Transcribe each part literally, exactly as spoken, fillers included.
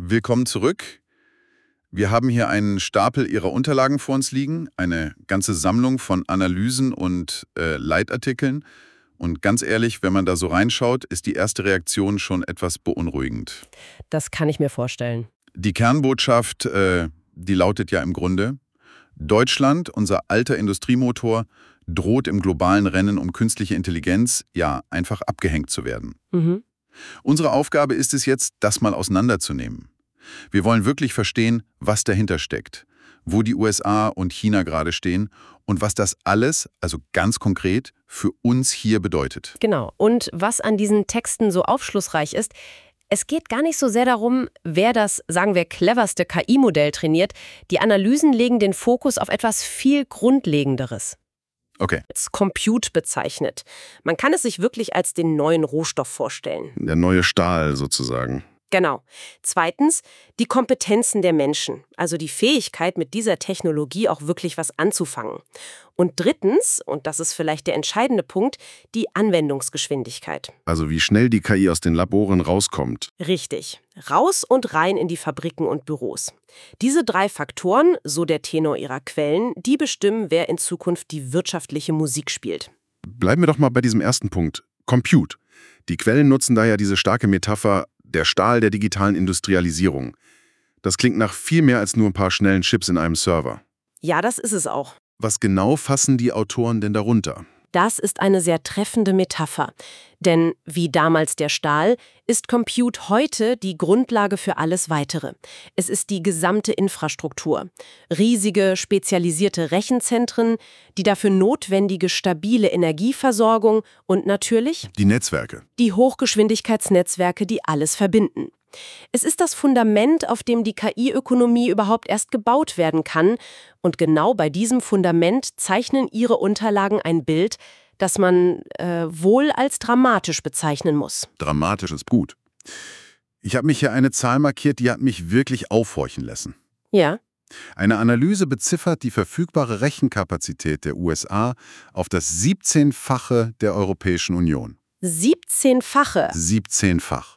Willkommen zurück. Wir haben hier einen Stapel Ihrer Unterlagen vor uns liegen, eine ganze Sammlung von Analysen und äh, Leitartikeln. Und ganz ehrlich, wenn man da so reinschaut, ist die erste Reaktion schon etwas beunruhigend. Das kann ich mir vorstellen. Die Kernbotschaft, äh, die lautet ja im Grunde: Deutschland, unser alter Industriemotor, droht im globalen Rennen um künstliche Intelligenz, ja, einfach abgehängt zu werden. Mhm. Unsere Aufgabe ist es jetzt, das mal auseinanderzunehmen. Wir wollen wirklich verstehen, was dahinter steckt, wo die U S A und China gerade stehen und was das alles, also ganz konkret, für uns hier bedeutet. Genau. Und was an diesen Texten so aufschlussreich ist, es geht gar nicht so sehr darum, wer das, sagen wir, cleverste K I-Modell trainiert. Die Analysen legen den Fokus auf etwas viel Grundlegenderes. Okay. Als Compute bezeichnet. Man kann es sich wirklich als den neuen Rohstoff vorstellen. Der neue Stahl sozusagen. Genau. Zweitens, die Kompetenzen der Menschen, also die Fähigkeit, mit dieser Technologie auch wirklich was anzufangen. Und drittens, und das ist vielleicht der entscheidende Punkt, die Anwendungsgeschwindigkeit. Also wie schnell die K I aus den Laboren rauskommt. Richtig. Raus und rein in die Fabriken und Büros. Diese drei Faktoren, so der Tenor ihrer Quellen, die bestimmen, wer in Zukunft die wirtschaftliche Musik spielt. Bleiben wir doch mal bei diesem ersten Punkt. Compute. Die Quellen nutzen daher diese starke Metapher, der Stahl der digitalen Industrialisierung. Das klingt nach viel mehr als nur ein paar schnellen Chips in einem Server. Ja, das ist es auch. Was genau fassen die Autoren denn darunter? Das ist eine sehr treffende Metapher. Denn wie damals der Stahl, ist Compute heute die Grundlage für alles Weitere. Es ist die gesamte Infrastruktur. Riesige, spezialisierte Rechenzentren, die dafür notwendige stabile Energieversorgung und natürlich Die Netzwerke. die Hochgeschwindigkeitsnetzwerke, die alles verbinden. Es ist das Fundament, auf dem die K I-Ökonomie überhaupt erst gebaut werden kann. Und genau bei diesem Fundament zeichnen ihre Unterlagen ein Bild, das man äh, wohl als dramatisch bezeichnen muss. Dramatisch ist gut. Ich habe mich hier eine Zahl markiert, die hat mich wirklich aufhorchen lassen. Ja, Eine Analyse beziffert die verfügbare Rechenkapazität der U S A auf das siebzehnfache der Europäischen Union. siebzehnfache. siebzehnfach.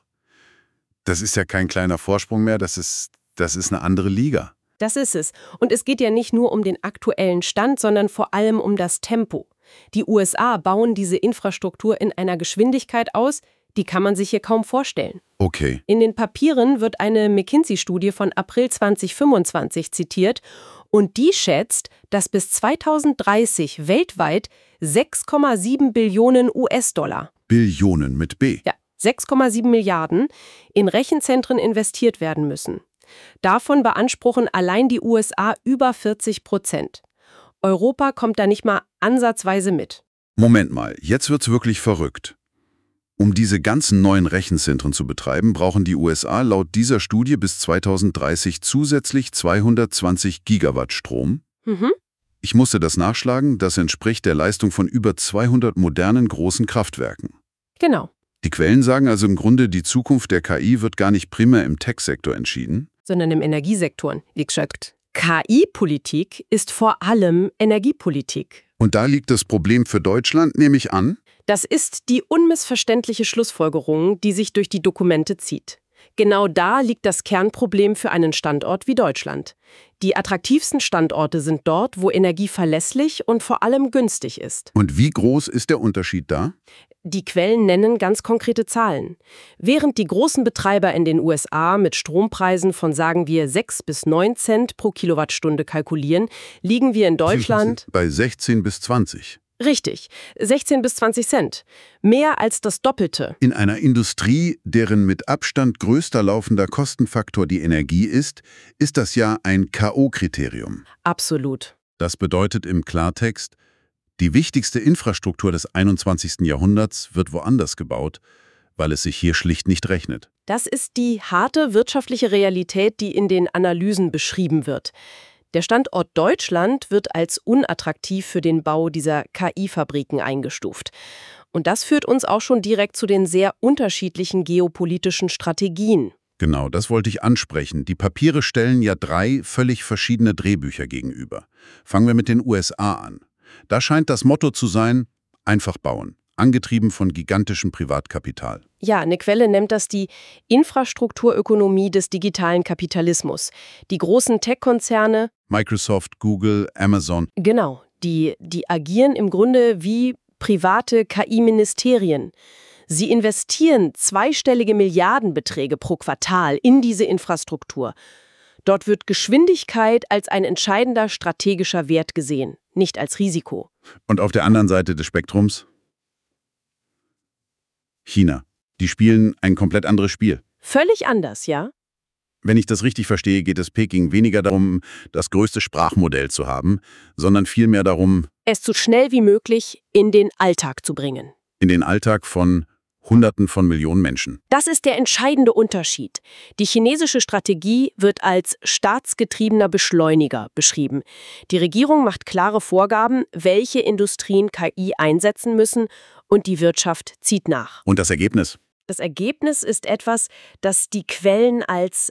Das ist ja kein kleiner Vorsprung mehr, das ist, das ist eine andere Liga. Das ist es. Und es geht ja nicht nur um den aktuellen Stand, sondern vor allem um das Tempo. Die U S A bauen diese Infrastruktur in einer Geschwindigkeit aus, die kann man sich hier kaum vorstellen. Okay. In den Papieren wird eine McKinsey-Studie von April zweitausendfünfundzwanzig zitiert und die schätzt, dass bis zweitausenddreißig weltweit sechs Komma sieben Billionen U S-Dollar, Billionen mit B. ja, sechs Komma sieben Milliarden, in Rechenzentren investiert werden müssen. Davon beanspruchen allein die U S A über vierzig Prozent. Europa kommt da nicht mal ansatzweise mit. Moment mal, jetzt wird's wirklich verrückt. Um diese ganzen neuen Rechenzentren zu betreiben, brauchen die U S A laut dieser Studie bis zweitausenddreißig zusätzlich zweihundertzwanzig Gigawatt Strom. Mhm. Ich musste das nachschlagen, das entspricht der Leistung von über zweihundert modernen großen Kraftwerken. Genau. Die Quellen sagen also im Grunde, die Zukunft der K I wird gar nicht primär im Tech-Sektor entschieden. Sondern im Energiesektor, wie gesagt. K I-Politik ist vor allem Energiepolitik. Und da liegt das Problem für Deutschland, nehme ich an. Das ist die unmissverständliche Schlussfolgerung, die sich durch die Dokumente zieht. Genau da liegt das Kernproblem für einen Standort wie Deutschland. Die attraktivsten Standorte sind dort, wo Energie verlässlich und vor allem günstig ist. Und wie groß ist der Unterschied da? Die Quellen nennen ganz konkrete Zahlen. Während die großen Betreiber in den U S A mit Strompreisen von, sagen wir, sechs bis neun Cent pro Kilowattstunde kalkulieren, liegen wir in Deutschland Bei sechzehn bis zwanzig. richtig, sechzehn bis zwanzig Cent. Mehr als das Doppelte. In einer Industrie, deren mit Abstand größter laufender Kostenfaktor die Energie ist, ist das ja ein K O-Kriterium. Absolut. Das bedeutet im Klartext, die wichtigste Infrastruktur des einundzwanzigsten Jahrhunderts wird woanders gebaut, weil es sich hier schlicht nicht rechnet. Das ist die harte wirtschaftliche Realität, die in den Analysen beschrieben wird. Der Standort Deutschland wird als unattraktiv für den Bau dieser K I-Fabriken eingestuft. Und das führt uns auch schon direkt zu den sehr unterschiedlichen geopolitischen Strategien. Genau, das wollte ich ansprechen. Die Papiere stellen ja drei völlig verschiedene Drehbücher gegenüber. Fangen wir mit den U S A an. Da scheint das Motto zu sein, einfach bauen. angetrieben von gigantischem Privatkapital. Ja, eine Quelle nennt das die Infrastrukturökonomie des digitalen Kapitalismus. Die großen Tech-Konzerne, Microsoft, Google, Amazon. genau, die, die agieren im Grunde wie private K I-Ministerien. Sie investieren zweistellige Milliardenbeträge pro Quartal in diese Infrastruktur. Dort wird Geschwindigkeit als ein entscheidender strategischer Wert gesehen, nicht als Risiko. Und auf der anderen Seite des Spektrums China. Die spielen ein komplett anderes Spiel. Völlig anders, ja? Wenn ich das richtig verstehe, geht es Peking weniger darum, das größte Sprachmodell zu haben, sondern vielmehr darum, Es so schnell wie möglich in den Alltag zu bringen. in den Alltag von Hunderten von Millionen Menschen. Das ist der entscheidende Unterschied. Die chinesische Strategie wird als staatsgetriebener Beschleuniger beschrieben. Die Regierung macht klare Vorgaben, welche Industrien K I einsetzen müssen, und die Wirtschaft zieht nach. Und das Ergebnis? Das Ergebnis ist etwas, das die Quellen als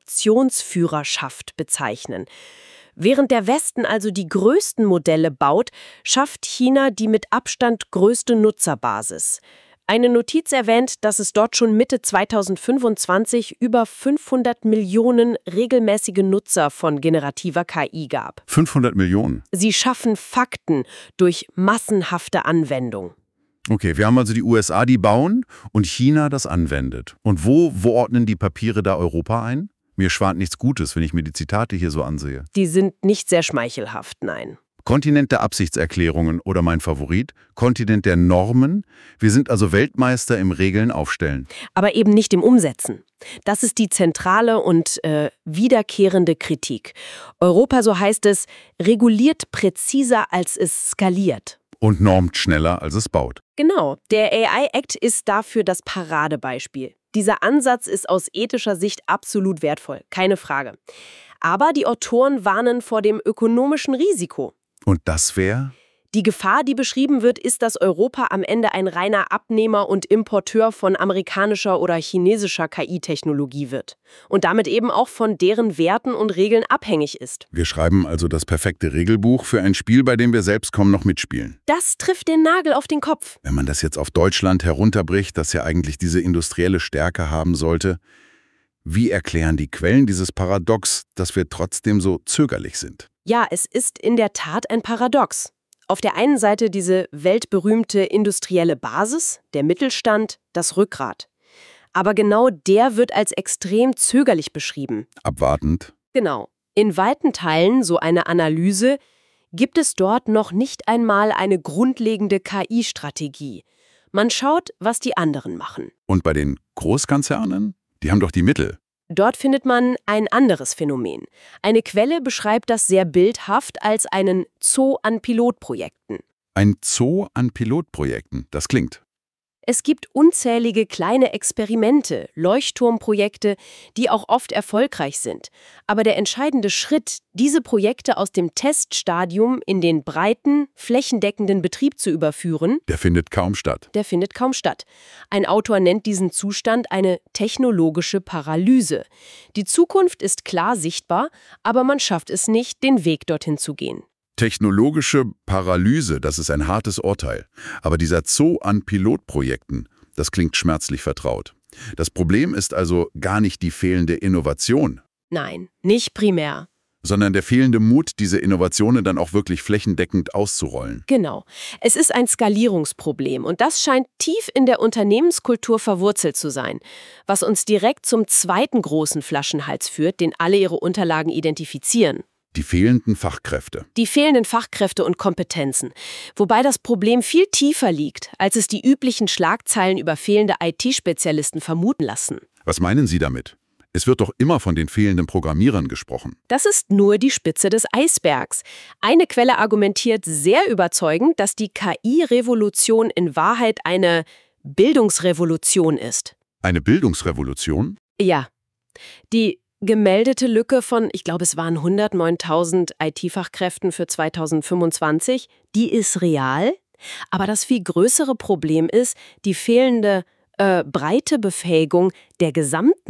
Adoptionsführerschaft bezeichnen. Während der Westen also die größten Modelle baut, schafft China die mit Abstand größte Nutzerbasis. Eine Notiz erwähnt, dass es dort schon Mitte zweitausendfünfundzwanzig über fünfhundert Millionen regelmäßige Nutzer von generativer K I gab. fünfhundert Millionen. Sie schaffen Fakten durch massenhafte Anwendung. Okay, wir haben also die U S A, die bauen und China das anwendet. Und wo, wo ordnen die Papiere da Europa ein? Mir schwant nichts Gutes, wenn ich mir die Zitate hier so ansehe. Die sind nicht sehr schmeichelhaft, nein. Kontinent der Absichtserklärungen oder mein Favorit, Kontinent der Normen. Wir sind also Weltmeister im Regeln aufstellen. Aber eben nicht im Umsetzen. Das ist die zentrale und äh, wiederkehrende Kritik. Europa, so heißt es, reguliert präziser, als es skaliert. Und normt schneller, als es baut. Genau, der A I-Act ist dafür das Paradebeispiel. Dieser Ansatz ist aus ethischer Sicht absolut wertvoll, keine Frage. Aber die Autoren warnen vor dem ökonomischen Risiko. Und das wäre? Die Gefahr, die beschrieben wird, ist, dass Europa am Ende ein reiner Abnehmer und Importeur von amerikanischer oder chinesischer K I-Technologie wird. Und damit eben auch von deren Werten und Regeln abhängig ist. Wir schreiben also das perfekte Regelbuch für ein Spiel, bei dem wir selbst kaum noch mitspielen. Das trifft den Nagel auf den Kopf. Wenn man das jetzt auf Deutschland herunterbricht, das ja eigentlich diese industrielle Stärke haben sollte, wie erklären die Quellen dieses Paradox, dass wir trotzdem so zögerlich sind? Ja, es ist in der Tat ein Paradox. Auf der einen Seite diese weltberühmte industrielle Basis, der Mittelstand, das Rückgrat. Aber genau der wird als extrem zögerlich beschrieben. Abwartend. Genau. In weiten Teilen, so eine Analyse, gibt es dort noch nicht einmal eine grundlegende K I-Strategie. Man schaut, was die anderen machen. Und bei den Großkonzernen? Die haben doch die Mittel. Dort findet man ein anderes Phänomen. Eine Quelle beschreibt das sehr bildhaft als einen Zoo an Pilotprojekten. Ein Zoo an Pilotprojekten, das klingt. Es gibt unzählige kleine Experimente, Leuchtturmprojekte, die auch oft erfolgreich sind. Aber der entscheidende Schritt, diese Projekte aus dem Teststadium in den breiten, flächendeckenden Betrieb zu überführen, Der findet kaum statt. der findet kaum statt. Ein Autor nennt diesen Zustand eine technologische Paralyse. Die Zukunft ist klar sichtbar, aber man schafft es nicht, den Weg dorthin zu gehen. Technologische Paralyse, das ist ein hartes Urteil. Aber dieser Zoo an Pilotprojekten, das klingt schmerzlich vertraut. Das Problem ist also gar nicht die fehlende Innovation, Nein, nicht primär. sondern der fehlende Mut, diese Innovationen dann auch wirklich flächendeckend auszurollen. Genau. Es ist ein Skalierungsproblem und das scheint tief in der Unternehmenskultur verwurzelt zu sein, was uns direkt zum zweiten großen Flaschenhals führt, den alle ihre Unterlagen identifizieren. Die fehlenden Fachkräfte. Die fehlenden Fachkräfte und Kompetenzen. Wobei das Problem viel tiefer liegt, als es die üblichen Schlagzeilen über fehlende I T-Spezialisten vermuten lassen. Was meinen Sie damit? Es wird doch immer von den fehlenden Programmierern gesprochen. Das ist nur die Spitze des Eisbergs. Eine Quelle argumentiert sehr überzeugend, dass die K I-Revolution in Wahrheit eine Bildungsrevolution ist. Eine Bildungsrevolution? Ja. Die gemeldete Lücke von, ich glaube, es waren hundertneuntausend I T-Fachkräften für zweitausendfünfundzwanzig, die ist real. Aber das viel größere Problem ist die fehlende äh, breite Befähigung der gesamten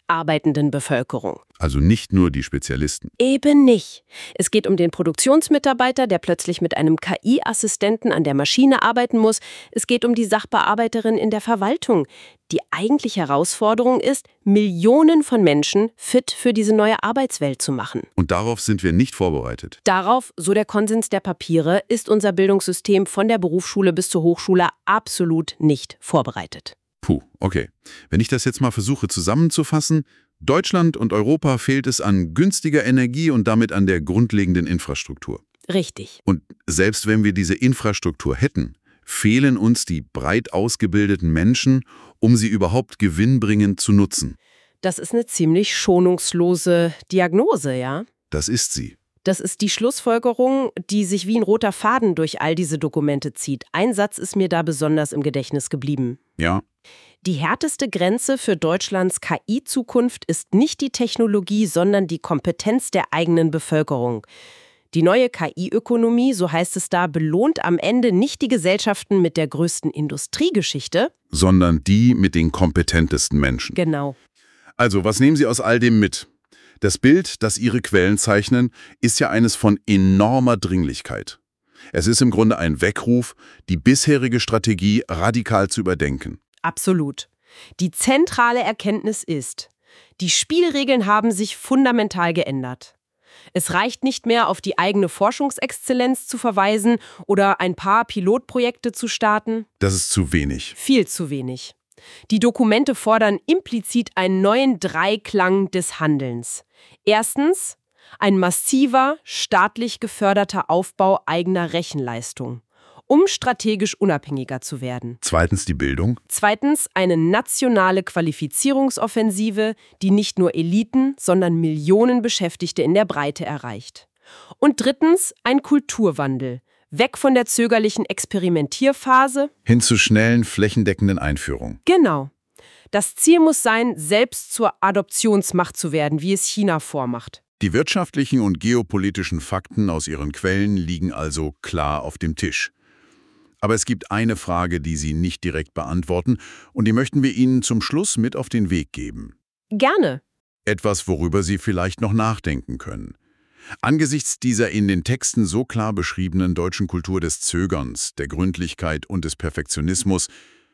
arbeitenden Bevölkerung. Also nicht nur die Spezialisten. Eben nicht. Es geht um den Produktionsmitarbeiter, der plötzlich mit einem K I-Assistenten an der Maschine arbeiten muss. Es geht um die Sachbearbeiterin in der Verwaltung. Die eigentliche Herausforderung ist, Millionen von Menschen fit für diese neue Arbeitswelt zu machen. Und darauf sind wir nicht vorbereitet. Darauf, so der Konsens der Papiere, ist unser Bildungssystem von der Berufsschule bis zur Hochschule absolut nicht vorbereitet. Puh, okay. Wenn ich das jetzt mal versuche zusammenzufassen, Deutschland und Europa fehlt es an günstiger Energie und damit an der grundlegenden Infrastruktur. Richtig. Und selbst wenn wir diese Infrastruktur hätten, fehlen uns die breit ausgebildeten Menschen, um sie überhaupt gewinnbringend zu nutzen. Das ist eine ziemlich schonungslose Diagnose, ja? Das ist sie. Das ist die Schlussfolgerung, die sich wie ein roter Faden durch all diese Dokumente zieht. Ein Satz ist mir da besonders im Gedächtnis geblieben. Ja. Die härteste Grenze für Deutschlands K I-Zukunft ist nicht die Technologie, sondern die Kompetenz der eigenen Bevölkerung. Die neue K I-Ökonomie, so heißt es da, belohnt am Ende nicht die Gesellschaften mit der größten Industriegeschichte, Sondern die mit den kompetentesten Menschen. Genau. Also, was nehmen Sie aus all dem mit? Das Bild, das Ihre Quellen zeichnen, ist ja eines von enormer Dringlichkeit. Es ist im Grunde ein Weckruf, die bisherige Strategie radikal zu überdenken. Absolut. Die zentrale Erkenntnis ist, die Spielregeln haben sich fundamental geändert. Es reicht nicht mehr, auf die eigene Forschungsexzellenz zu verweisen oder ein paar Pilotprojekte zu starten. Das ist zu wenig. Viel zu wenig. Die Dokumente fordern implizit einen neuen Dreiklang des Handelns. Erstens, ein massiver, staatlich geförderter Aufbau eigener Rechenleistung, um strategisch unabhängiger zu werden. Zweitens die Bildung. Zweitens, eine nationale Qualifizierungsoffensive, die nicht nur Eliten, sondern Millionen Beschäftigte in der Breite erreicht. Und drittens, ein Kulturwandel. Weg von der zögerlichen Experimentierphase. Hin zu schnellen, flächendeckenden Einführungen. Genau. Das Ziel muss sein, selbst zur Adoptionsmacht zu werden, wie es China vormacht. Die wirtschaftlichen und geopolitischen Fakten aus Ihren Quellen liegen also klar auf dem Tisch. Aber es gibt eine Frage, die Sie nicht direkt beantworten, und die möchten wir Ihnen zum Schluss mit auf den Weg geben. Gerne. Etwas, worüber Sie vielleicht noch nachdenken können. Angesichts dieser in den Texten so klar beschriebenen deutschen Kultur des Zögerns, der Gründlichkeit und des Perfektionismus,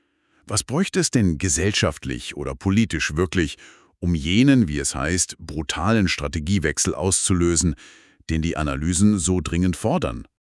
was bräuchte es denn gesellschaftlich oder politisch wirklich, um jenen, wie es heißt, brutalen Strategiewechsel auszulösen, den die Analysen so dringend fordern?